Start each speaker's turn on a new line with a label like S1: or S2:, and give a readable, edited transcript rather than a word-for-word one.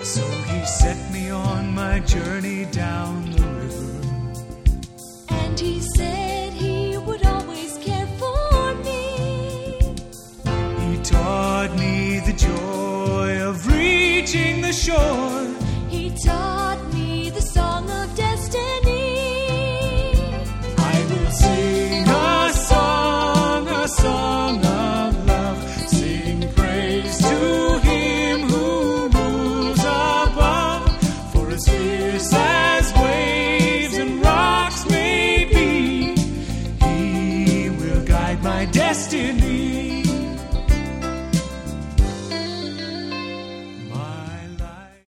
S1: So he set me on my journey down the river.
S2: And he said he would always care for me.
S1: He taught me the joy of reaching the shore.
S2: He taught me